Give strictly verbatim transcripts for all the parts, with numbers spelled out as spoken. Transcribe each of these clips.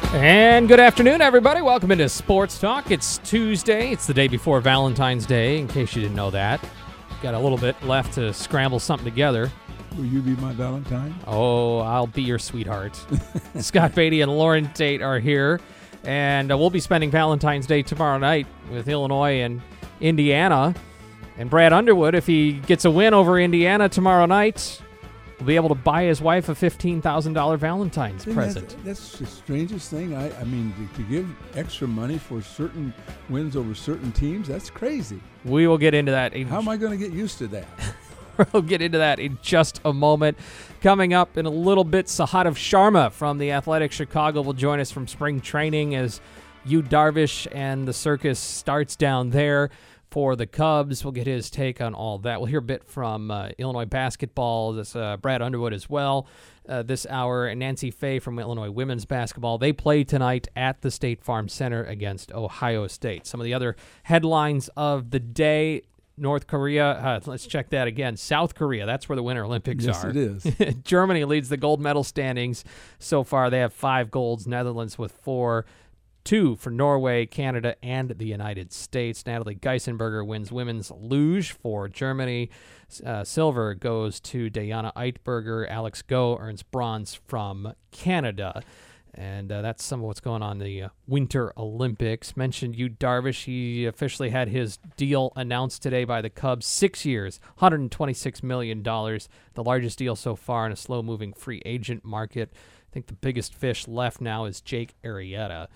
And good afternoon, everybody. Welcome into Sports Talk. It's Tuesday. It's the day before Valentine's Day, in case you didn't know that. Got a little bit left to scramble something together. Will you be my Valentine? Oh, I'll be your sweetheart. Scott Beatty and Lauren Tate are here, and uh, we'll be spending Valentine's Day tomorrow night with Illinois and Indiana. And Brad Underwood, if he gets a win over Indiana tomorrow night, will be able to buy his wife a fifteen thousand dollars Valentine's present. That's, that's the strangest thing. I, I mean, to, to give extra money for certain wins over certain teams, that's crazy. We will get into that. In How am I going to get used to that? We'll get into that in just a moment. Coming up in a little bit, Sahadev Sharma from the Athletic Chicago will join us from spring training as Yu Darvish and the circus starts down there for the Cubs. We'll get his take on all that. We'll hear a bit from uh, Illinois basketball, this uh, Brad Underwood as well uh, this hour, and Nancy Fay from Illinois women's basketball. They play tonight at the State Farm Center against Ohio State. Some of the other headlines of the day: North Korea, uh, let's check that again. South Korea, that's where the Winter Olympics yes, are. Yes, it is. Germany leads the gold medal standings so far. They have five golds, Netherlands with four. Two for Norway, Canada, and the United States. Natalie Geisenberger wins women's luge for Germany. Uh, silver goes to Diana Eitberger. Alex Go earns bronze from Canada. And uh, that's some of what's going on in the uh, Winter Olympics. Mentioned Yu Darvish. He officially had his deal announced today by the Cubs. Six years, one hundred twenty-six million dollars. The largest deal so far in a slow-moving free agent market. I think the biggest fish left now is Jake Arrieta.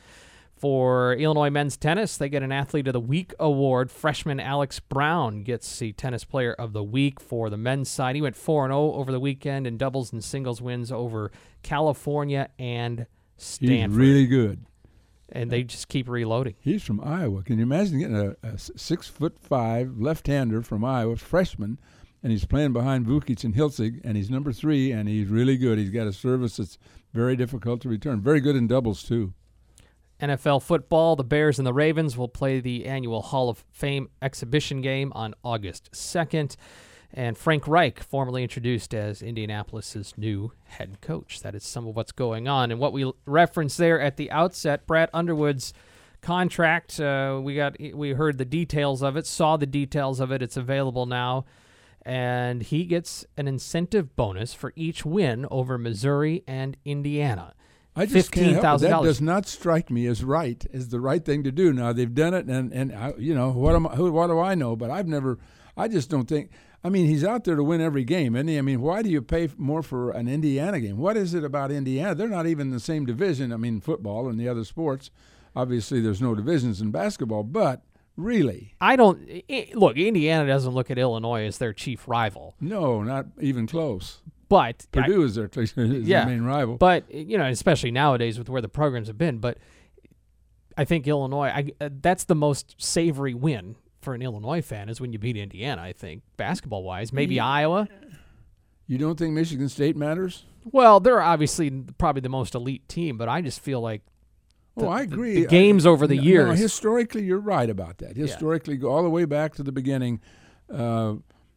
For Illinois men's tennis, they get an Athlete of the Week award. Freshman Alex Brown gets the Tennis Player of the Week for the men's side. He went four and oh over the weekend in doubles and singles wins over California and Stanford. He's really good. And they just keep reloading. He's from Iowa. Can you imagine getting a, a six foot five left-hander from Iowa, freshman, and he's playing behind Vukic and Hiltzig, and he's number three, and he's really good. He's got a service that's very difficult to return. Very good in doubles, too. N F L football, the Bears and the Ravens will play the annual Hall of Fame exhibition game on August second. And Frank Reich, formerly introduced as Indianapolis's new head coach. That is some of what's going on. And what we referenced there at the outset, Brad Underwood's contract, uh, we got we heard the details of it, saw the details of it. It's available now. And he gets an incentive bonus for each win over Missouri and Indiana. I just can't help it. That does not strike me as right, as the right thing to do. Now, they've done it, and, and I, you know, what am I, who, what do I know? But I've never, I just don't think, I mean, he's out there to win every game, isn't he? I mean, why do you pay more for an Indiana game? What is it about Indiana? They're not even in the same division. I mean, football and the other sports. Obviously, there's no divisions in basketball, but really. I don't, look, Indiana doesn't look at Illinois as their chief rival. No, not even close. But Purdue I, is, their, is yeah, their main rival. But, you know, especially nowadays with where the programs have been. But I think Illinois, I, uh, that's the most savory win for an Illinois fan is when you beat Indiana, I think, basketball-wise. Maybe yeah. Iowa. You don't think Michigan State matters? Well, they're obviously probably the most elite team, but I just feel like the, oh, I agree. the, the games I, over the no, years. No, historically, you're right about that. Historically, yeah. go all the way back to the beginning. Uh,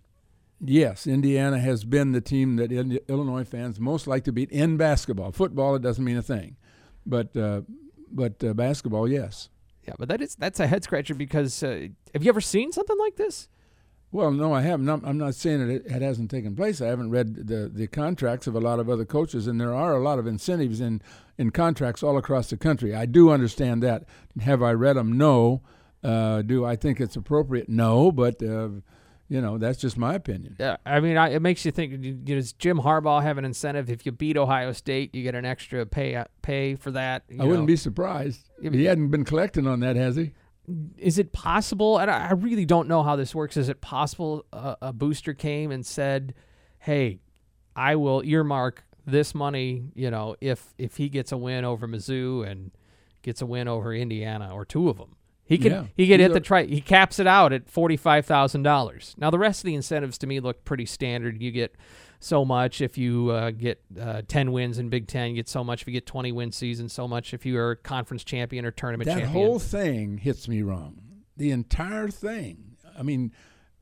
Yes, Indiana has been the team that Illinois fans most like to beat in basketball. Football, it doesn't mean a thing, but uh, but uh, basketball, yes. Yeah, but that is that's a head scratcher because uh, have you ever seen something like this? Well, no, I haven't. I'm not saying that it hasn't taken place. I haven't read the, the contracts of a lot of other coaches, and there are a lot of incentives in, in contracts all across the country. I do understand that. Have I read them? No. Uh, do I think it's appropriate? No, but. Uh, You know, that's just my opinion. Yeah, I mean, I, it makes you think, you know, does Jim Harbaugh have an incentive? If you beat Ohio State, you get an extra pay pay for that. You I know. wouldn't be surprised. He hadn't been collecting on that, has he? Is it possible, and I really don't know how this works, is it possible a, a booster came and said, hey, I will earmark this money, you know, if if he gets a win over Mizzou and gets a win over Indiana or two of them? He could yeah. he could hit the try. He caps it out at forty-five thousand dollars. Now the rest of the incentives to me look pretty standard. You get so much if you uh, get uh, ten wins in Big Ten. You get so much if you get twenty win season. So much if you are conference champion or tournament that champion. That whole thing hits me wrong. The entire thing. I mean,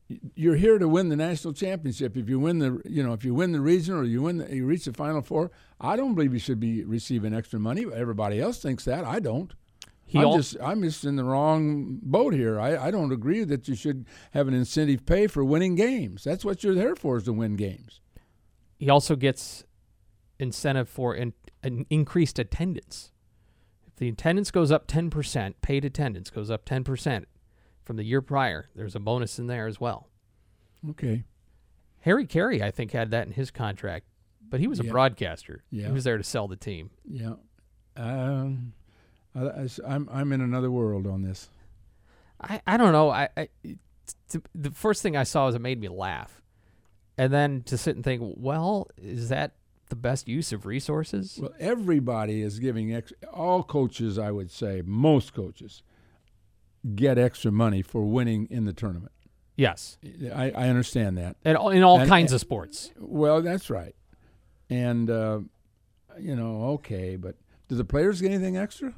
you're here to win the national championship. If you win the, you know, if you win the regional or you win, the, you reach the Final Four. I don't believe you should be receiving extra money. Everybody else thinks that. I don't. He I'm just, I'm just in the wrong boat here. I, I don't agree that you should have an incentive pay for winning games. That's what you're there for, is to win games. He also gets incentive for an, an increased attendance. If the attendance goes up ten percent, paid attendance goes up ten percent from the year prior, there's a bonus in there as well. Okay. Harry Carey, I think, had that in his contract, but he was a yeah. broadcaster. Yeah. He was there to sell the team. Yeah. Um, I, I, I'm I'm in another world on this. I, I don't know. I, I t- the first thing I saw was it made me laugh. And then to sit and think, well, is that the best use of resources? Well, everybody is giving ex- all coaches, I would say, most coaches get extra money for winning in the tournament. Yes. I, I understand that. And in all and, kinds and, of sports. Well, that's right. And, uh, you know, okay, but do the players get anything extra?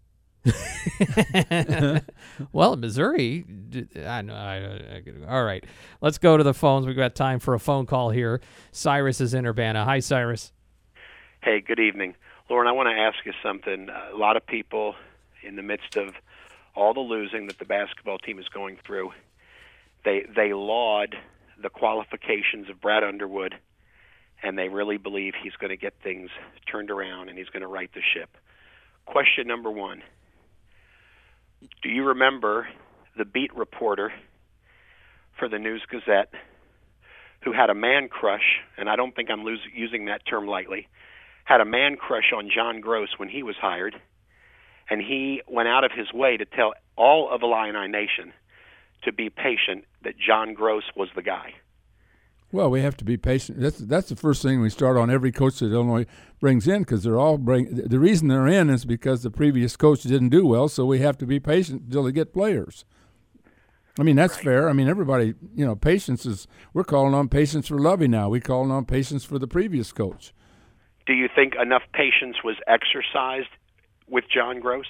Well, in Missouri, I know. I, I, all right, let's go to the phones. We've got time for a phone call here. Cyrus is in Urbana. Hi, Cyrus. Hey, good evening. Lauren, I want to ask you something. A lot of people, in the midst of all the losing that the basketball team is going through, they they laud the qualifications of Brad Underwood, and they really believe he's going to get things turned around and he's going to right the ship. Question number one. Do you remember the beat reporter for the News Gazette who had a man crush, and I don't think I'm losing, using that term lightly, had a man crush on John Gross when he was hired, and he went out of his way to tell all of Illini Nation to be patient, that John Gross was the guy? Well, we have to be patient. That's that's the first thing we start on every coach that Illinois brings in, because they're all bring. The reason they're in is because the previous coach didn't do well, so we have to be patient until they get players. I mean, that's right. fair. I mean, everybody, you know, patience is. We're calling on patience for Lovey now. We're calling on patience for the previous coach. Do you think enough patience was exercised with John Gross?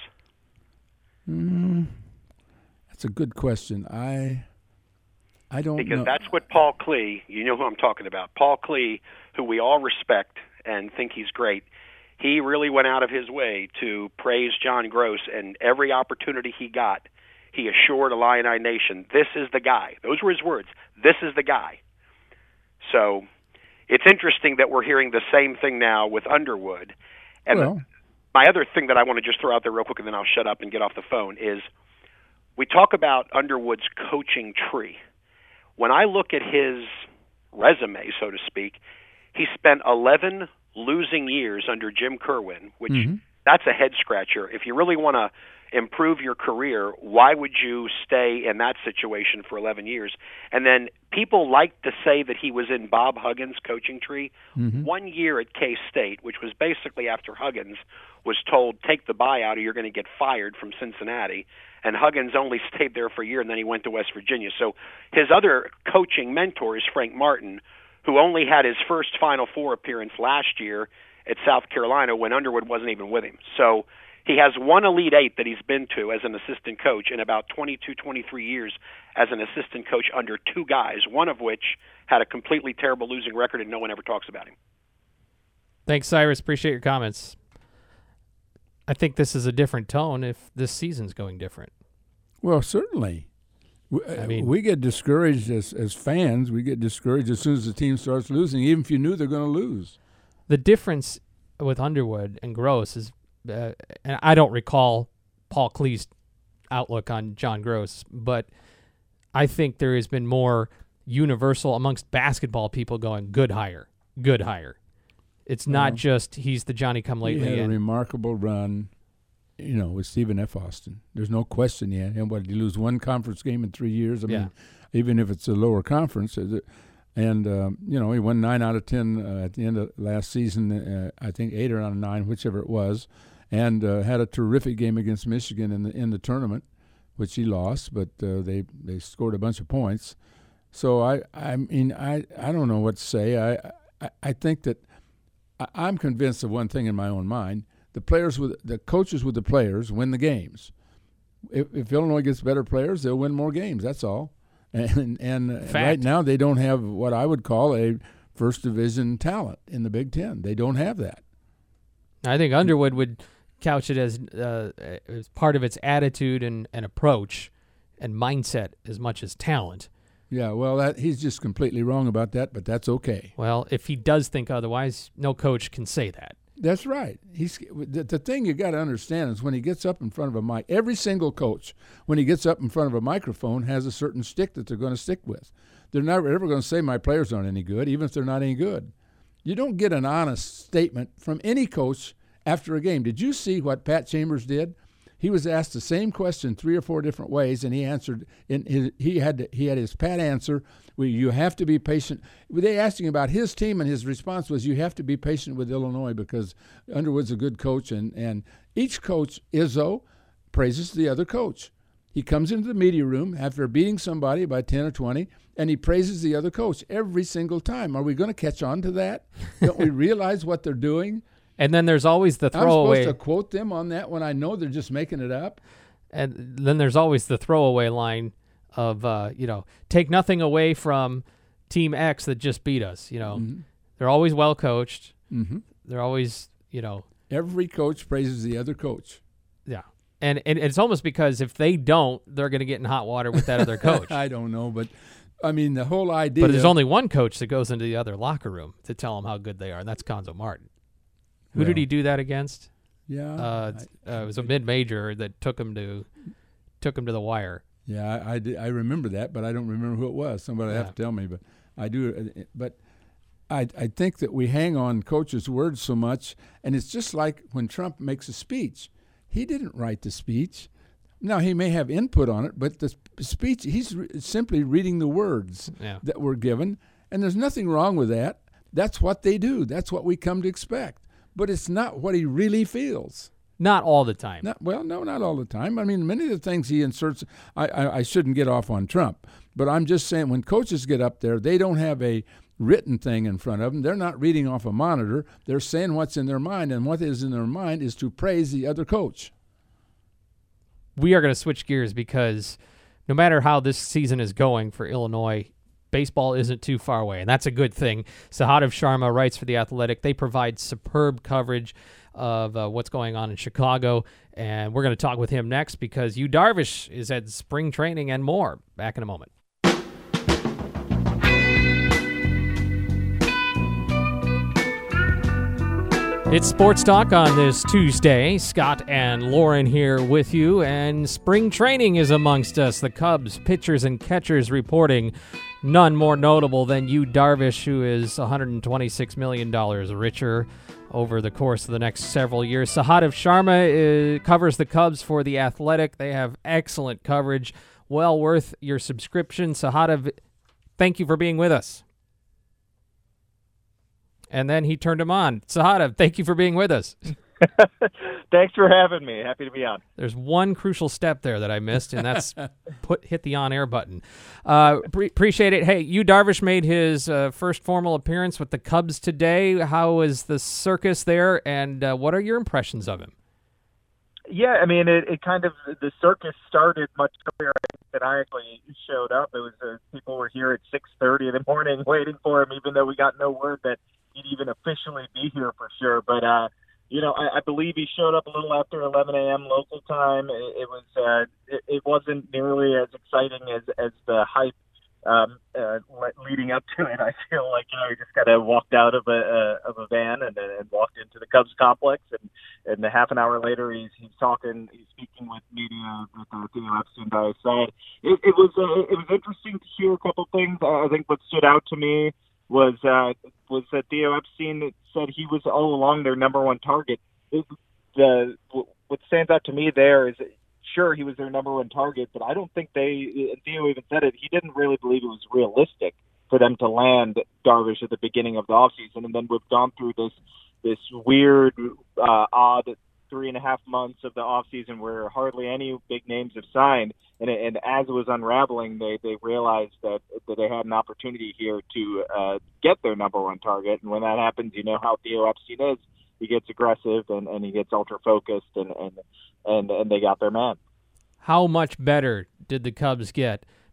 Mm, that's a good question. I. I don't because know. That's what Paul Klee, you know who I'm talking about, Paul Klee, who we all respect and think he's great, he really went out of his way to praise John Gross, and every opportunity he got, he assured Illini Nation, this is the guy. Those were his words. This is the guy. So it's interesting that we're hearing the same thing now with Underwood. And well. the, my other thing that I want to just throw out there real quick, and then I'll shut up and get off the phone, is we talk about Underwood's coaching tree. When I look at his resume, so to speak, he spent eleven losing years under Jim Kerwin, which mm-hmm. that's a head-scratcher. If you really want to improve your career, why would you stay in that situation for eleven years? And then people like to say that he was in Bob Huggins' coaching tree. Mm-hmm. One year at K-State, which was basically after Huggins was told, take the buyout or you're going to get fired from Cincinnati. And Huggins only stayed there for a year, and then he went to West Virginia. So his other coaching mentor is Frank Martin, who only had his first Final Four appearance last year at South Carolina when Underwood wasn't even with him. So he has one Elite Eight that he's been to as an assistant coach in about twenty-two, twenty-three years as an assistant coach under two guys, one of which had a completely terrible losing record and no one ever talks about him. Thanks, Cyrus. Appreciate your comments. I think this is a different tone if this season's going different. Well, certainly. We, I mean, we get discouraged as, as fans. We get discouraged as soon as the team starts losing, even if you knew they're going to lose. The difference with Underwood and Gross is, uh, and I don't recall Paul Klee's outlook on John Gross, but I think there has been more universal amongst basketball people going, good hire, good hire. It's not well, just he's the Johnny-come-lately. He had a and, remarkable run, you know, with Stephen F. Austin. There's no question yet. And what, did he lose one conference game in three years? I yeah. mean, even if it's a lower conference. And, um, you know, he won nine out of ten uh, at the end of last season, uh, I think eight out of nine, whichever it was, and uh, had a terrific game against Michigan in the in the tournament, which he lost, but uh, they, they scored a bunch of points. So, I, I mean, I, I don't know what to say. I, I, I think that I'm convinced of one thing in my own mind. The players with the coaches with the players win the games. If, if Illinois gets better players, they'll win more games. That's all. And and right now they don't have what I would call a first division talent in the Big Ten. They don't have that. I think Underwood would couch it as, uh, as part of its attitude and, and approach and mindset as much as talent. Yeah, well, that, he's just completely wrong about that, but that's okay. Well, if he does think otherwise, no coach can say that. That's right. He's the, the thing you got to understand is when he gets up in front of a mic, every single coach, when he gets up in front of a microphone, has a certain stick that they're going to stick with. They're never ever going to say my players aren't any good, even if they're not any good. You don't get an honest statement from any coach after a game. Did you see what Pat Chambers did? He was asked the same question three or four different ways, and he answered. In his, he had to, he had his pat answer. Well, you have to be patient. They asked him about his team, and his response was, "You have to be patient with Illinois because Underwood's a good coach." And and each coach, Izzo, praises the other coach. He comes into the media room after beating somebody by ten or twenty, and he praises the other coach every single time. Are we going to catch on to that? Don't we realize what they're doing? And then there's always the throwaway. I'm supposed to quote them on that when I know they're just making it up. And then there's always the throwaway line of, uh, you know, take nothing away from Team X that just beat us. You know, mm-hmm. They're always well coached. Mm-hmm. They're always, you know. Every coach praises the other coach. Yeah. And, and it's almost because if they don't, they're going to get in hot water with that other coach. I don't know, but I mean, the whole idea. But there's only one coach that goes into the other locker room to tell them how good they are, and that's Cuonzo Martin. Who well, did he do that against? Yeah, uh, I, uh, it was a mid-major that took him to took him to the wire. Yeah, I, I, did, I remember that, but I don't remember who it was. Somebody yeah. have to tell me, but I do. But I I think that we hang on coaches' words so much, and it's just like when Trump makes a speech. He didn't write the speech. Now, he may have input on it, but the speech, he's re- simply reading the words yeah. that were given, and there's nothing wrong with that. That's what they do. That's what we come to expect. But it's not what he really feels. Not all the time. Not, well, no, not all the time. I mean, many of the things he inserts, I, I, I shouldn't get off on Trump, but I'm just saying when coaches get up there, they don't have a written thing in front of them. They're not reading off a monitor. They're saying what's in their mind, and what is in their mind is to praise the other coach. We are going to switch gears because no matter how this season is going for Illinois, baseball isn't too far away, and that's a good thing. Sahadev Sharma writes for The Athletic. They provide superb coverage of uh, what's going on in Chicago, and we're going to talk with him next because Yu Darvish is at spring training and more. Back in a moment. It's Sports Talk on this Tuesday. Scott and Lauren here with you, and spring training is amongst us. The Cubs pitchers and catchers reporting. None more notable than Yu Darvish, who is one hundred twenty-six million dollars richer over the course of the next several years. Sahadev Sharma uh, covers the Cubs for The Athletic. They have excellent coverage, well worth your subscription. Sahadev, thank you for being with us. And then he turned him on. Sahadev, thank you for being with us. Thanks for having me. Happy to be on. There's one crucial step there that I missed, and that's put hit the on-air button. Uh, pre- appreciate it. Hey, Yu Darvish made his uh, first formal appearance with the Cubs today. How was the circus there, and uh, what are your impressions of him? Yeah, I mean, it, it kind of, the circus started much earlier than I actually showed up. It was uh, people were here at six thirty in the morning waiting for him, even though we got no word that he'd even officially be here for sure. But, uh, you know, I, I believe he showed up a little after eleven a.m. local time. It, it was, uh, it, it wasn't nearly as exciting as, as the hype um, uh, leading up to it. I feel like, you know, he just kind of walked out of a, uh, of a van and, and walked into the Cubs complex, and, and a half an hour later, he's he's talking, he's speaking with media with uh, Theo Epstein by his side. It, it was uh, it was interesting to hear a couple things. I think what stood out to me was uh, was that Theo Epstein said he was all along their number one target. It, the what stands out to me there is, sure, he was their number one target, but I don't think they, Theo even said it, he didn't really believe it was realistic for them to land Darvish at the beginning of the offseason. And then we've gone through this this weird, uh, odd three and a half months of the offseason where hardly any big names have signed. And, and as it was unraveling, they, they realized that, that they had an opportunity here to uh, get their number one target. And when that happens, you know how Theo Epstein is. He gets aggressive and, and he gets ultra-focused, and, and, and, and they got their man. How much better did the Cubs get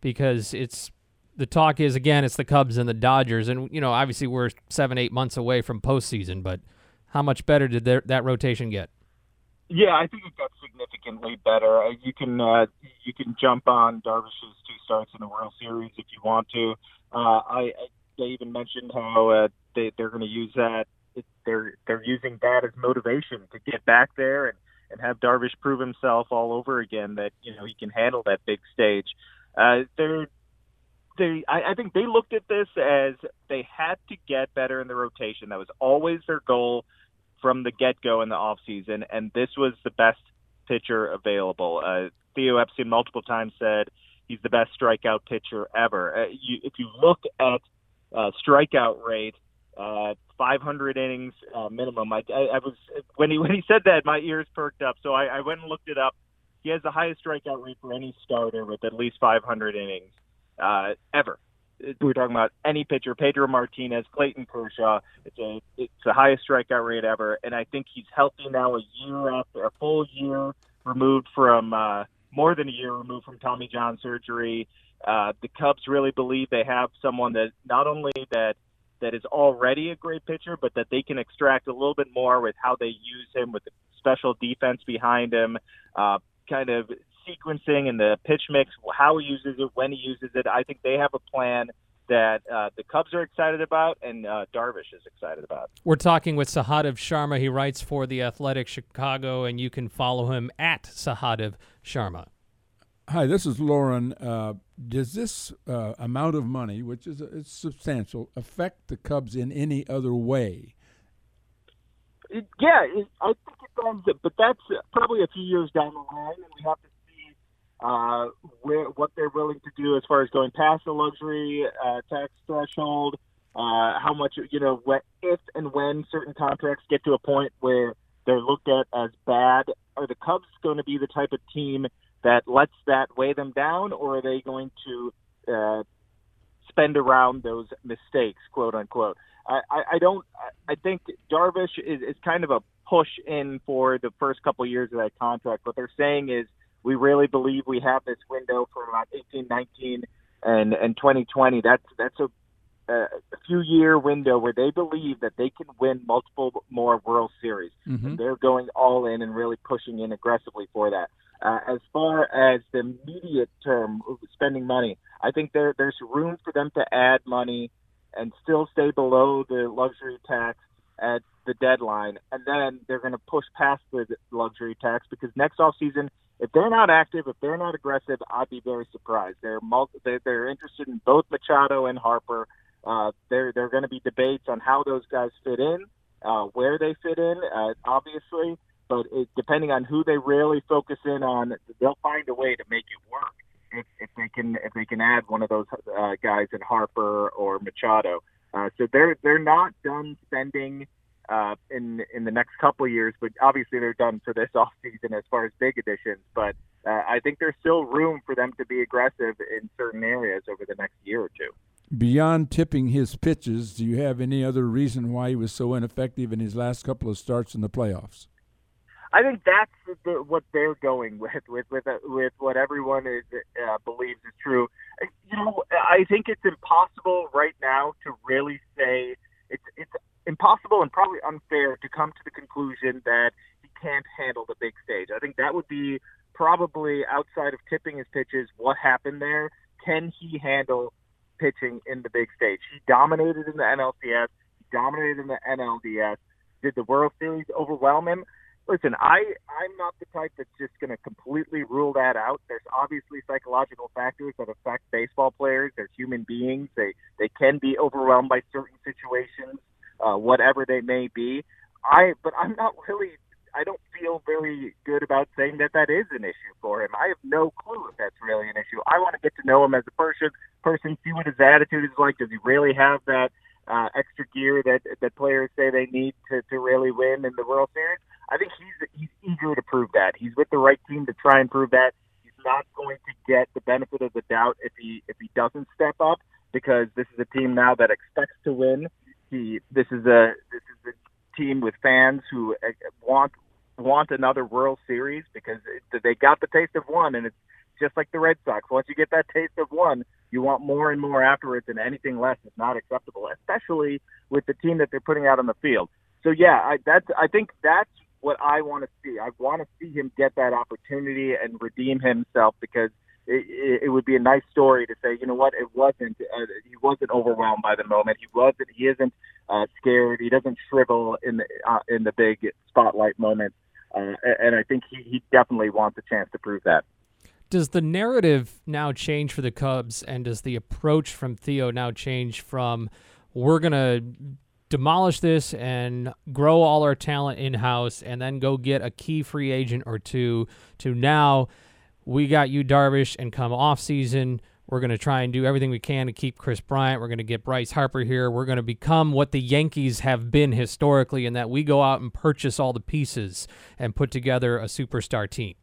because it's the talk is, again, it's the Cubs and the Dodgers. And, you know, obviously we're seven, eight months away from postseason, but how much better did there, that rotation get? Yeah, I think it got significantly better. Uh, you can uh, you can jump on Darvish's two starts in the World Series if you want to. Uh, I, I they even mentioned how uh, they they're going to use that. It, they're they're using that as motivation to get back there and, and have Darvish prove himself all over again. That you know he can handle that big stage. Uh, they're they I, I think they looked at this as they had to get better in the rotation. That was always their goal from the get-go in the offseason, and this was the best pitcher available. Uh, Theo Epstein multiple times said he's the best strikeout pitcher ever. Uh, you, if you look at uh, strikeout rate, uh, five hundred innings uh, minimum. I, I, I was when he when he said that, my ears perked up. So I, I went and looked it up. He has the highest strikeout rate for any starter with at least five hundred innings uh, ever. We're talking about any pitcher, Pedro Martinez, Clayton Kershaw. It's a it's the highest strikeout rate ever, and I think he's healthy now. A year after, a full year removed from, uh, more than a year removed from Tommy John surgery. Uh, the Cubs really believe they have someone that not only that that is already a great pitcher, but that they can extract a little bit more with how they use him, with the special defense behind him, uh, kind of sequencing and the pitch mix, how he uses it, when he uses it. I think they have a plan that uh, the Cubs are excited about and uh, Darvish is excited about. We're talking with Sahadev Sharma. He writes for The Athletic Chicago, and you can follow him at Sahadev Sharma. Hi, this is Lauren. Uh, does this uh, amount of money, which is it's substantial, affect the Cubs in any other way? It, yeah, it, I think it does, but that's probably a few years down the line, and we have to Uh, where, what they're willing to do as far as going past the luxury uh, tax threshold, uh, how much, you know, what, if and when certain contracts get to a point where they're looked at as bad, are the Cubs going to be the type of team that lets that weigh them down, or are they going to uh, spend around those mistakes, quote unquote? I, I, I don't, I think Darvish is, is kind of a push in for the first couple years of that contract. What they're saying is, we really believe we have this window for about eighteen, nineteen, and, and twenty twenty. That's that's a, a few year window where they believe that they can win multiple more World Series. Mm-hmm. And they're going all in and really pushing in aggressively for that. Uh, as far as the immediate term spending money, I think there there's room for them to add money and still stay below the luxury tax at the deadline, and then they're going to push past the luxury tax because next offseason, if they're not active, if they're not aggressive, I'd be very surprised. They're multi- they're, they're interested in both Machado and Harper. Uh, there there are going to be debates on how those guys fit in, uh, where they fit in, uh, obviously. But it, depending on who they really focus in on, they'll find a way to make it work. If, if they can if they can add one of those uh, guys in Harper or Machado, uh, so they're they're not done spending Uh, in in the next couple of years, but obviously they're done for this offseason as far as big additions. But uh, I think there's still room for them to be aggressive in certain areas over the next year or two. Beyond tipping his pitches, do you have any other reason why he was so ineffective in his last couple of starts in the playoffs? I think that's the, what they're going with, with with with what everyone is uh, believes is true. You know, I think it's impossible right now to really say it's it's. impossible and probably unfair to come to the conclusion that he can't handle the big stage. I think that would be probably, outside of tipping his pitches, what happened there. Can he handle pitching in the big stage? He dominated in the N L C S. He dominated in the N L D S. Did the World Series overwhelm him? Listen, I, I'm not the type that's just going to completely rule that out. There's obviously psychological factors that affect baseball players. They're human beings. They, they can be overwhelmed by certain situations. Uh, whatever they may be, I. But I'm not really. I don't feel very good about saying that that is an issue for him. I have no clue if that's really an issue. I want to get to know him as a person. Person, see what his attitude is like. Does he really have that uh, extra gear that that players say they need to, to really win in the World Series? I think he's he's eager to prove that. He's with the right team to try and prove that. He's not going to get the benefit of the doubt if he if he doesn't step up, because this is a team now that expects to win. He, this is a this is a team with fans who want want another World Series because it, they got the taste of one, and it's just like the Red Sox. Once you get that taste of one, you want more and more afterwards, and anything less is not acceptable, especially with the team that they're putting out on the field. So, yeah, I, that's, I think that's what I want to see. I want to see him get that opportunity and redeem himself, because it, it, it would be a nice story to say, you know what, it wasn't, uh, he wasn't overwhelmed by the moment. He wasn't, he isn't uh, scared. He doesn't shrivel in the, uh, in the big spotlight moments. Uh, and I think he, he definitely wants a chance to prove that. Does the narrative now change for the Cubs, and does the approach from Theo now change from we're going to demolish this and grow all our talent in-house and then go get a key free agent or two, to now we got Yu Darvish, and come off season, we're going to try and do everything we can to keep Chris Bryant. We're going to get Bryce Harper here. We're going to become what the Yankees have been historically, in that we go out and purchase all the pieces and put together a superstar team?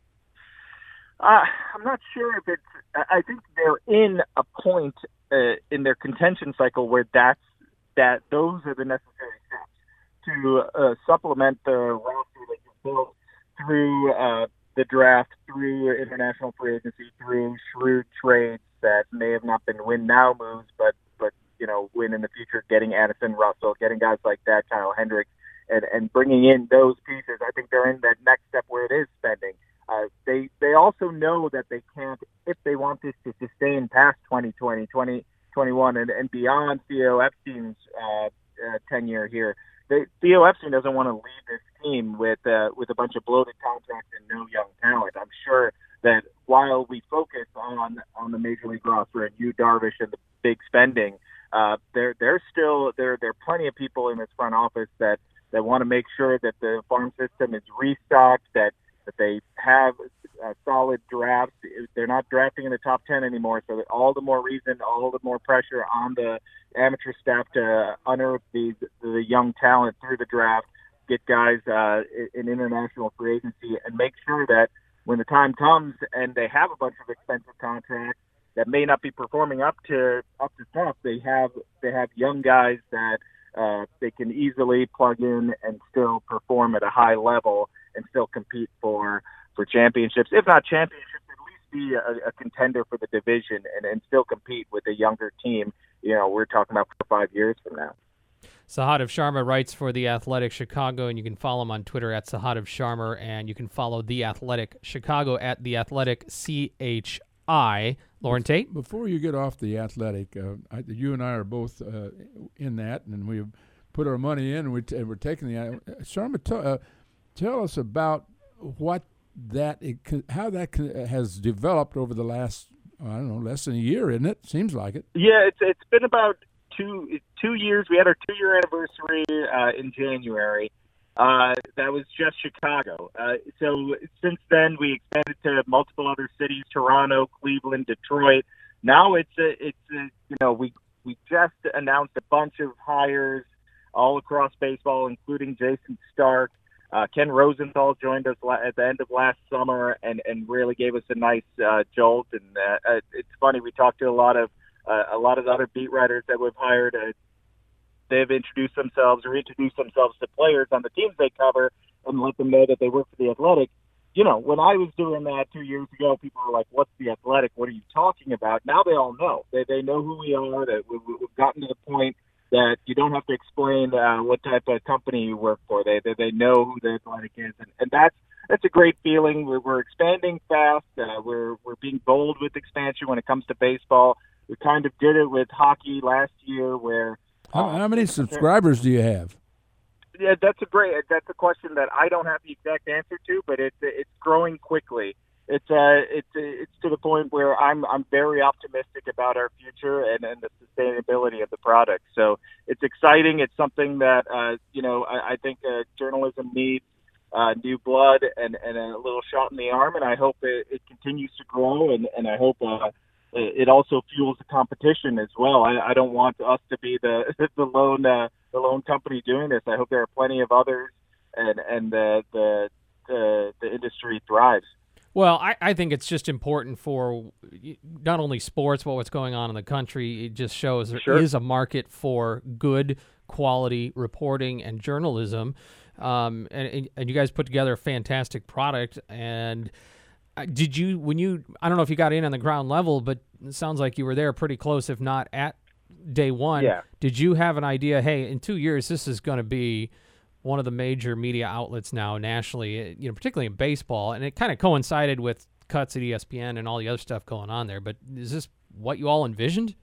Uh, I'm not sure if it's – I think they're in a point uh, in their contention cycle where that's, that those are the necessary steps to uh, supplement the roster that you built through uh, the draft, through international free agency, through shrewd trades that may have not been win-now moves, but, but you know, win in the future, getting Addison Russell, getting guys like that, Kyle Hendricks, and, and bringing in those pieces. I think they're in that next step where it is spending. Uh, they they also know that they can't, if they want this to sustain past twenty twenty, twenty twenty-one, and, and beyond Theo Epstein's uh, uh, tenure here. They, Theo Epstein doesn't want to lead this team with uh, with a bunch of bloated contracts and no young talent. I'm sure that while we focus on on the Major League roster and Yu Darvish and the big spending, uh, there there's still there there are plenty of people in this front office that, that want to make sure that the farm system is restocked, that that they have uh, solid drafts. They're not drafting in the top ten anymore, so that all the more reason, all the more pressure on the amateur staff to unearth these the young talent through the draft, get guys uh, in international free agency, and make sure that when the time comes and they have a bunch of expensive contracts that may not be performing up to up to snuff, they have they have young guys that uh, they can easily plug in and still perform at a high level and still compete for, for championships, if not championships, at least be a, a contender for the division and, and still compete with a younger team. You know, we're talking about for five years from now. Sahadev Sharma writes for The Athletic Chicago, and you can follow him on Twitter at Sahadev Sharma, and you can follow The Athletic Chicago at The Athletic C H I. Lauren Tate? Before you get off The Athletic, uh, I, you and I are both uh, in that, and we've put our money in, and, we t- and we're taking the uh, – Sharma, t- uh, tell us about what that it, how that has developed over the last, I don't know, less than a year, isn't it? Seems like it. Yeah, it's it's been about two two years. We had our two year anniversary uh, in January. Uh, that was just Chicago. Uh, so since then, we expanded to multiple other cities: Toronto, Cleveland, Detroit. Now it's a, it's a, you know we we just announced a bunch of hires all across baseball, including Jason Stark. Uh, Ken Rosenthal joined us la- at the end of last summer and, and really gave us a nice uh, jolt. And uh, it's funny, we talked to a lot of uh, a lot of the other beat writers that we've hired. Uh, they've introduced themselves or introduced themselves to players on the teams they cover and let them know that they work for The Athletic. You know, when I was doing that two years ago, people were like, "What's The Athletic? What are you talking about?" Now they all know. They they know who we are. That we've, we've gotten to the point that you don't have to explain uh, what type of company you work for. They they, they know who The Athletic is, and, and that's that's a great feeling. We're, we're expanding fast. Uh, we're we're being bold with expansion when it comes to baseball. We kind of did it with hockey last year, where how, uh, how many subscribers do you have? Yeah, that's a great. That's a question that I don't have the exact answer to, but it's it's growing quickly. It's uh it's it's to the point where I'm I'm very optimistic about our future and, and the sustainability of the product. So it's exciting. It's something that uh you know I, I think uh, journalism needs uh, new blood and, and a little shot in the arm, and I hope it, it continues to grow, and, and I hope uh, it also fuels the competition as well. I, I don't want us to be the the lone uh, the lone company doing this. I hope there are plenty of others, and and uh, the the the industry thrives. Well, I, I think it's just important for not only sports, but what's going on in the country. It just shows there sure. is a market for good quality reporting and journalism. Um, and, and you guys put together a fantastic product. And did you, when you, I don't know if you got in on the ground level, but it sounds like you were there pretty close, if not at day one. Yeah. Did you have an idea, hey, in two years, this is going to be one of the major media outlets now nationally, you know, particularly in baseball, and it kind of coincided with cuts at E S P N and all the other stuff going on there, but is this what you all envisioned?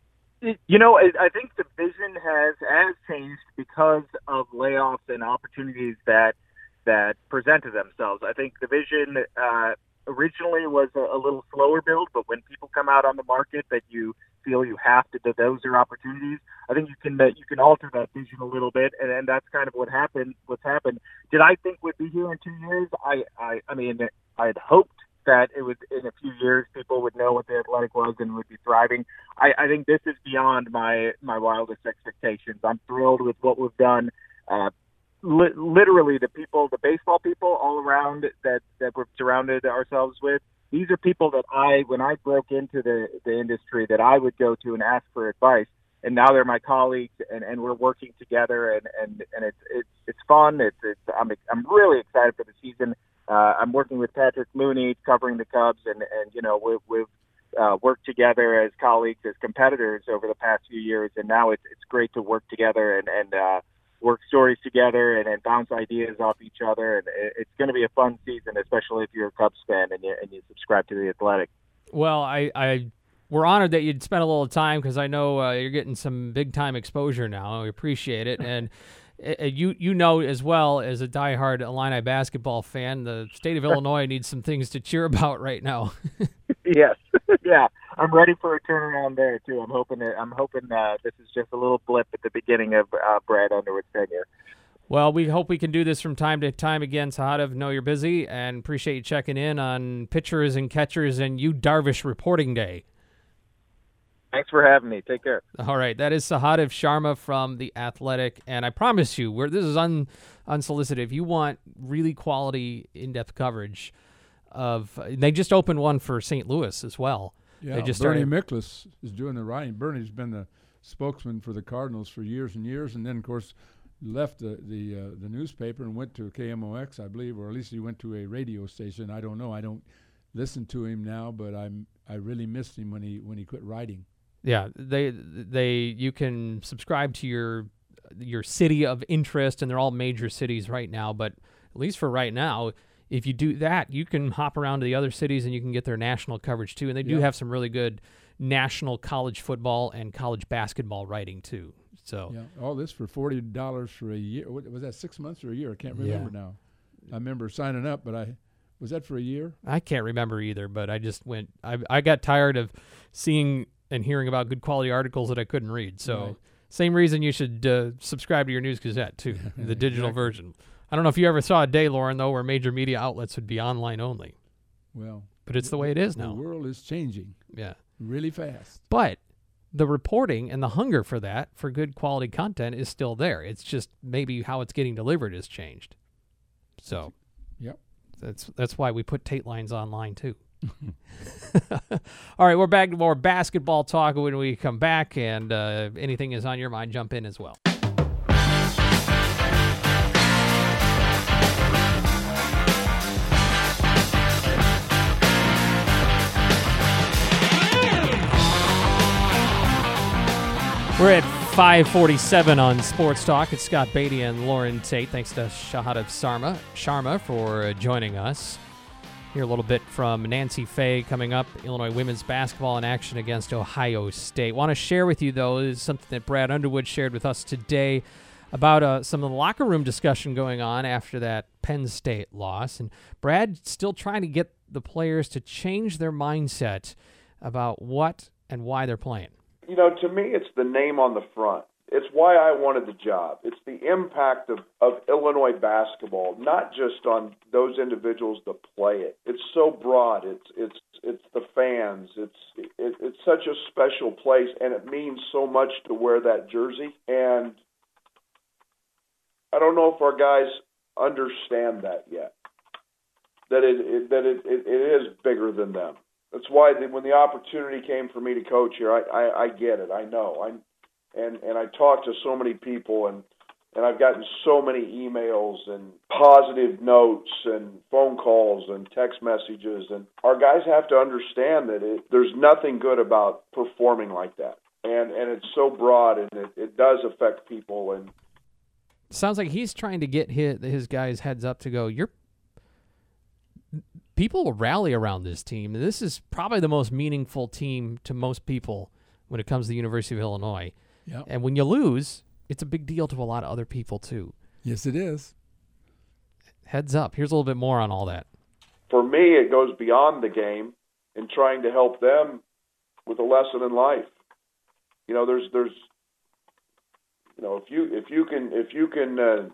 You know, I think the vision has has changed because of layoffs and opportunities that that presented themselves. I think the vision uh, originally was a, a little slower build, but when people come out on the market that you feel you have to, that those are opportunities, I think you can uh, you can alter that vision a little bit, and, and that's kind of what happened. What's happened? Did I think we'd be here in two years? I I, I mean, I had hoped that it would, in a few years, people would know what the Athletic was and would be thriving. I, I think this is beyond my, my wildest expectations. I'm thrilled with what we've done. Uh, li- literally, the people, the baseball people all around that, that we've surrounded ourselves with, these are people that I, when I broke into the, the industry, that I would go to and ask for advice. And now they're my colleagues, and, and we're working together, and, and, and it's, it's, it's fun. It's, it's, I'm, I'm really excited for the season. Uh, I'm working with Patrick Mooney covering the Cubs, and, and you know, we've, we've uh, worked together as colleagues, as competitors over the past few years, and now it's it's great to work together and, and uh, work stories together and, and bounce ideas off each other. And it's going to be a fun season, especially if you're a Cubs fan and you, and you subscribe to The Athletic. Well, I, I we're honored that you'd spent a little time, because I know uh, you're getting some big-time exposure now. We appreciate it. And You you know as well as a diehard Illini basketball fan, the state of Illinois needs some things to cheer about right now. Yes, yeah, I'm ready for a turnaround there too. I'm hoping that I'm hoping uh, this is just a little blip at the beginning of uh, Brad Underwood's tenure. Well, we hope we can do this from time to time again, Sahadev. Know you're busy, and appreciate you checking in on pitchers and catchers and Yu Darvish reporting day. Thanks for having me. Take care. All right. That is Sahadev Sharma from The Athletic. And I promise you, we're, this is un, unsolicited. If you want really quality, in-depth coverage of – they just opened one for Saint Louis as well. Yeah, they just Bernie started, Miklasz is doing the writing. Bernie's been the spokesman for the Cardinals for years and years, and then, of course, left the the, uh, the newspaper and went to K M O X, I believe, or at least he went to a radio station. I don't know. I don't listen to him now, but I'm I really missed him when he when he quit writing. Yeah, they they you can subscribe to your your city of interest, and they're all major cities right now. But at least for right now, if you do that, you can hop around to the other cities and you can get their national coverage too. And they do yeah. have some really good national college football and college basketball writing too. So yeah, all this for forty dollars for a year. What, was that six months or a year? I can't remember yeah. now. I remember signing up, but I was that for a year? I can't remember either. But I just went. I I got tired of seeing and hearing about good quality articles that I couldn't read. So right. same reason you should uh, subscribe to your News Gazette too, the digital exactly. version. I don't know if you ever saw a day, Lauren, though, where major media outlets would be online only. Well, but it's the way it is the now. The world is changing. Yeah, really fast. But the reporting and the hunger for that, for good quality content, is still there. It's just maybe how it's getting delivered has changed. So, yep, that's that's why we put Tate lines online too. All right, we're back to more basketball talk when we come back, and uh, anything is on your mind, jump in as well. We're at five forty-seven on Sports Talk. It's Scott Beatty and Lauren Tate. Thanks to Sahadev Sharma, Sharma for uh, joining us. Hear a little bit from Nancy Fay coming up. Illinois women's basketball in action against Ohio State. Want to share with you, though, is something that Brad Underwood shared with us today about uh, some of the locker room discussion going on after that Penn State loss. And Brad's still trying to get the players to change their mindset about what and why they're playing. You know, to me, it's the name on the front. It's why I wanted the job. It's the impact of, of Illinois basketball, not just on those individuals that play it. It's so broad. It's it's it's the fans. It's it, it's such a special place, and it means so much to wear that jersey. And I don't know if our guys understand that yet. That it, it that it, it, it is bigger than them. That's why the, when the opportunity came for me to coach here, I, I, I get it. I know. I and and I talk to so many people, and and I've gotten so many emails and positive notes and phone calls and text messages, and our guys have to understand that it, there's nothing good about performing like that. And and it's so broad, and it, it does affect people. And sounds like he's trying to get his, his guys' heads up to go, you're people will rally around this team. This is probably the most meaningful team to most people when it comes to the University of Illinois. Yep. And when you lose, it's a big deal to a lot of other people too. Yes, it is. Heads up. Here's a little bit more on all that. For me, it goes beyond the game in trying to help them with a lesson in life. You know, there's, there's, you know, if you if you can if you can uh,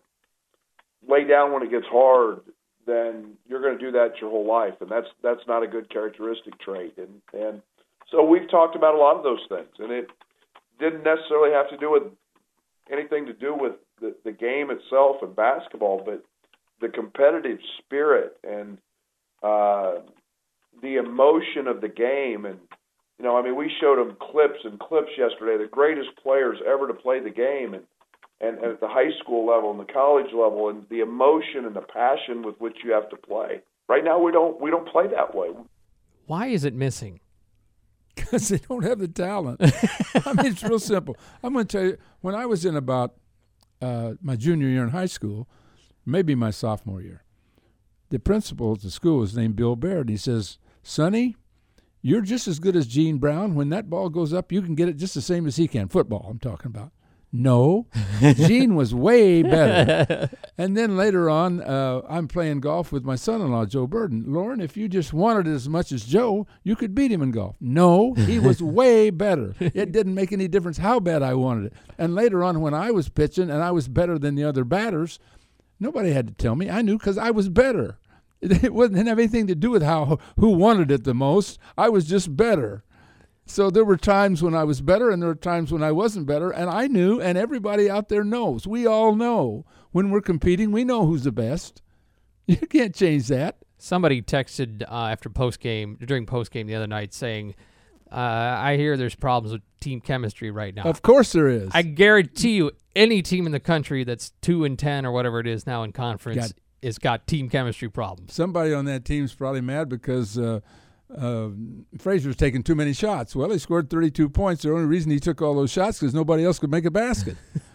lay down when it gets hard, then you're going to do that your whole life, and that's that's not a good characteristic trait. And and so we've talked about a lot of those things, and it didn't necessarily have to do with anything to do with the, the game itself and basketball, but the competitive spirit and uh, the emotion of the game. And you know, I mean, we showed them clips and clips yesterday, the greatest players ever to play the game, and, and, and at the high school level and the college level, and the emotion and the passion with which you have to play. Right now, we don't we don't play that way. Why is it missing? Because they don't have the talent. I mean, it's real simple. I'm going to tell you, when I was in about uh, my junior year in high school, maybe my sophomore year, the principal at the school was named Bill Baird. He says, Sonny, you're just as good as Gene Brown. When that ball goes up, you can get it just the same as he can. Football, I'm talking about. No, Gene was way better. And then later on, uh, I'm playing golf with my son-in-law, Joe Burden. Lauren, if you just wanted it as much as Joe, you could beat him in golf. No, he was way better. It didn't make any difference how bad I wanted it. And later on, when I was pitching and I was better than the other batters, nobody had to tell me. I knew because I was better. It didn't have anything to do with how who wanted it the most. I was just better. So there were times when I was better and there were times when I wasn't better, and I knew, and everybody out there knows. We all know. When we're competing, we know who's the best. You can't change that. Somebody texted uh, after postgame, during postgame the other night saying, uh, I hear there's problems with team chemistry right now. Of course there is. I guarantee you any team in the country that's two and ten or whatever it is now in conference got, has got team chemistry problems. Somebody on that team's probably mad because uh, – Uh, Fraser's taking too many shots. Well, he scored thirty-two points. The only reason he took all those shots because nobody else could make a basket.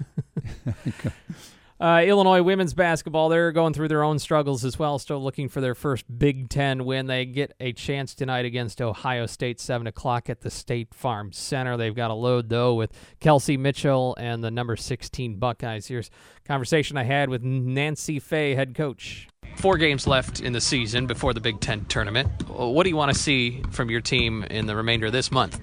uh, Illinois women's basketball, they're going through their own struggles as well, still looking for their first Big Ten win. They get a chance tonight against Ohio State, seven o'clock at the State Farm Center. They've got a load, though, with Kelsey Mitchell and the number sixteen Buckeyes. Here's a conversation I had with Nancy Fay, head coach. Four games left in the season before the Big Ten tournament. What do you want to see from your team in the remainder of this month?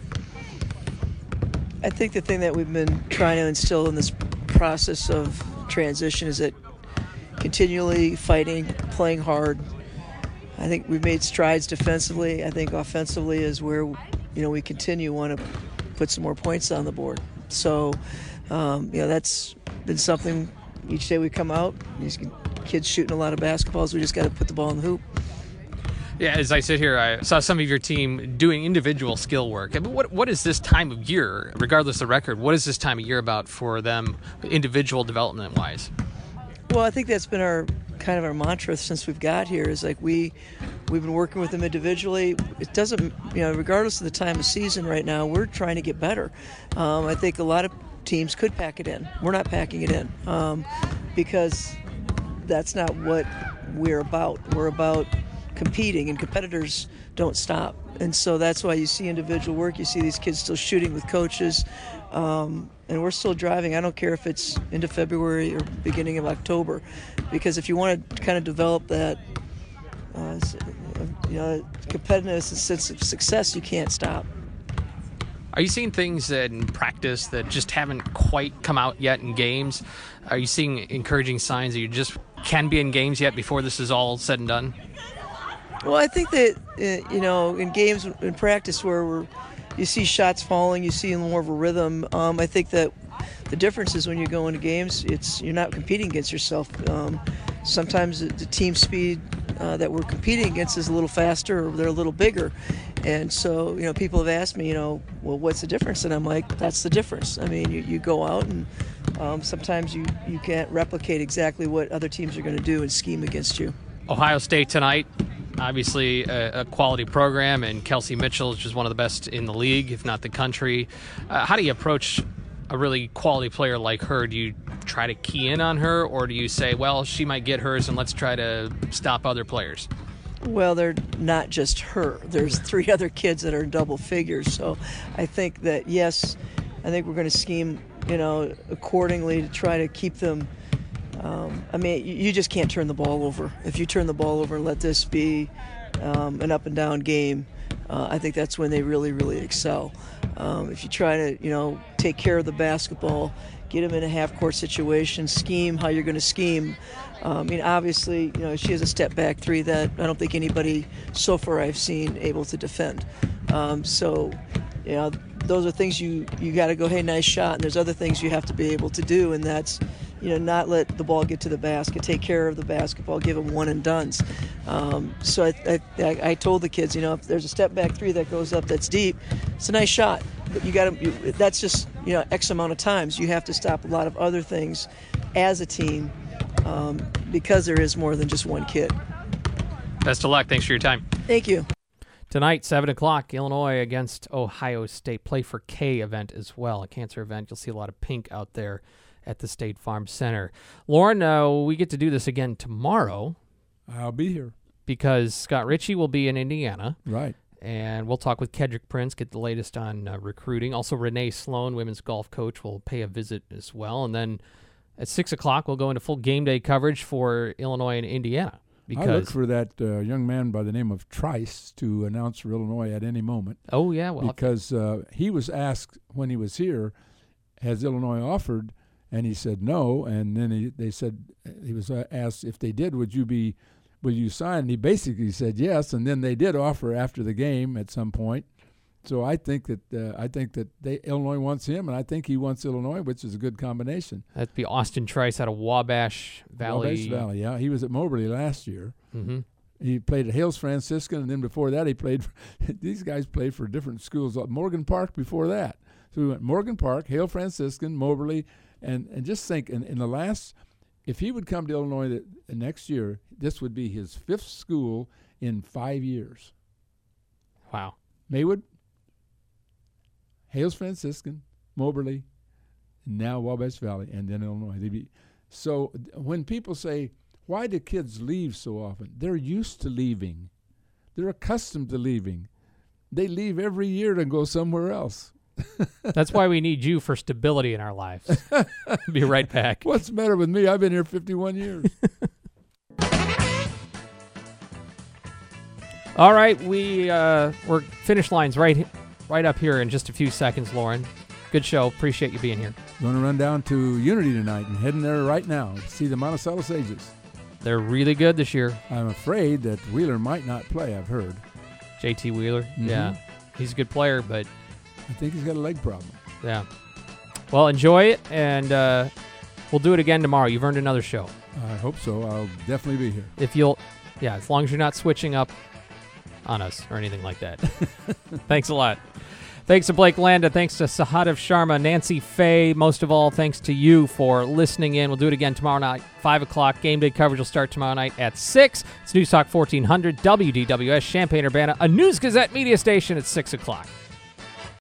I think the thing that we've been trying to instill in this process of transition is that continually fighting, playing hard. I think we've made strides defensively. I think offensively is where, you know, we continue want to put some more points on the board. So, um, you know, that's been something each day we come out. These kids shooting a lot of basketballs. We just got to put the ball in the hoop. Yeah, as I sit here, I saw some of your team doing individual skill work. I mean, what what is this time of year, regardless of record, what is this time of year about for them individual development-wise? Well, I think that's been our kind of our mantra since we've got here is like we, we've been working with them individually. It doesn't, you know, regardless of the time of season right now, we're trying to get better. Um, I think a lot of teams could pack it in. We're not packing it in um, because that's not what we're about. We're about competing, and competitors don't stop. And so that's why you see individual work. You see these kids still shooting with coaches, um, and we're still driving. I don't care if it's into February or beginning of October, because if you want to kind of develop that uh, you know, competitiveness and sense of success, you can't stop. Are you seeing things that in practice that just haven't quite come out yet in games? Are you seeing encouraging signs that you just can be in games yet before this is all said and done? Well, I think that, uh, you know, in games, in practice where we're, you see shots falling, you see more of a rhythm. Um, I think that the difference is when you go into games, it's you're not competing against yourself. Um, sometimes the, the team speed uh, that we're competing against is a little faster or they're a little bigger. And so, you know, people have asked me, you know, well, what's the difference? And I'm like, that's the difference. I mean, you, you go out and um, sometimes you, you can't replicate exactly what other teams are going to do and scheme against you. Ohio State tonight, obviously a, a quality program, and Kelsey Mitchell is just one of the best in the league, if not the country. Uh, how do you approach a really quality player like her? Do you try to key in on her, or do you say, well, she might get hers and let's try to stop other players? Well, they're not just her. There's three other kids that are in double figures. So I think that, yes, I think we're going to scheme, you know, accordingly to try to keep them. Um, I mean, you, you just can't turn the ball over. If you turn the ball over and let this be um, an up and down game, uh, I think that's when they really, really excel. Um, if you try to, you know, take care of the basketball, get them in a half-court situation, scheme how you're going to scheme. Um, I mean, obviously, you know, she has a step-back three that I don't think anybody so far I've seen able to defend. Um, so, you know, those are things you, you got to go, hey, nice shot. And there's other things you have to be able to do, and that's, you know, not let the ball get to the basket, take care of the basketball, give them one and dones. Um, so I, I, I told the kids, you know, if there's a step-back three that goes up that's deep, it's a nice shot. But you got to, that's just, you know, X amount of times. You have to stop a lot of other things as a team um, because there is more than just one kid. Best of luck. Thanks for your time. Thank you. Tonight, seven o'clock, Illinois against Ohio State. Play for K event as well, a cancer event. You'll see a lot of pink out there at the State Farm Center. Lauren, uh, we get to do this again tomorrow. I'll be here. Because Scott Ritchie will be in Indiana. Right. And we'll talk with Kedrick Prince, get the latest on uh, recruiting. Also, Renee Sloan, women's golf coach, will pay a visit as well. And then at six o'clock, we'll go into full game day coverage for Illinois and Indiana. Because I look for that uh, young man by the name of Trice to announce for Illinois at any moment. Oh, yeah. Well, because uh, he was asked when he was here, has Illinois offered? And he said no. And then he, they said, he was asked if they did, would you be, will you sign? And he basically said yes. And then they did offer after the game at some point. So I think that uh, I think that they, Illinois wants him, and I think he wants Illinois, which is a good combination. That'd be Austin Trice out of Wabash Valley. Wabash Valley, yeah. He was at Moberly last year. Mm-hmm. He played at Hales Franciscan, and then before that he played – these guys played for different schools. Morgan Park before that. So we went Morgan Park, Hale Franciscan, Moberly, and, and just think, in, in the last – if he would come to Illinois the, the next year, this would be his fifth school in five years. Wow. Maywood, Hales Franciscan, Moberly, and now Wabash Valley, and then Illinois. They'd be, so when people say, why do kids leave so often? They're used to leaving. They're accustomed to leaving. They leave every year to go somewhere else. That's why we need you for stability in our lives. Be right back. What's the matter with me? I've been here fifty-one years. All right, we uh, we're finish lines right right up here in just a few seconds, Lauren. Good show. Appreciate you being here. Going to run down to Unity tonight and heading there right now to see the Monticello Sages. They're really good this year. I'm afraid that Wheeler might not play, I've heard. J T Wheeler, mm-hmm. yeah. He's a good player, but I think he's got a leg problem. Yeah. Well, enjoy it, and uh, we'll do it again tomorrow. You've earned another show. I hope so. I'll definitely be here. If you'll, yeah, as long as you're not switching up on us or anything like that. Thanks a lot. Thanks to Blake Landa. Thanks to Sahadev Sharma, Nancy Fay. Most of all, thanks to you for listening in. We'll do it again tomorrow night, five o'clock. Game day coverage will start tomorrow night at six. It's News Talk fourteen hundred, W D W S, Champaign-Urbana, a News Gazette media station at six o'clock.